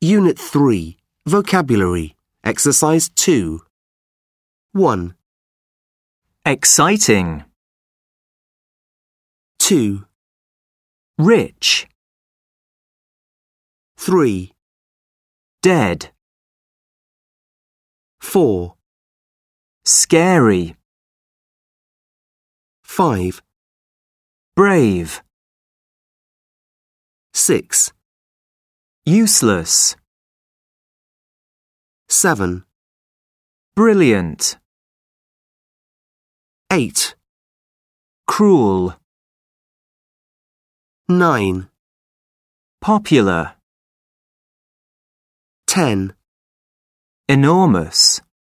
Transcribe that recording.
Unit 3, Vocabulary, Exercise 2. 1, Exciting. 2, Rich. 3, Dead. 4, Scary. 5, Brave. 6, Useless. 7, Brilliant. 8, Cruel. 9, Popular. 10. Enormous.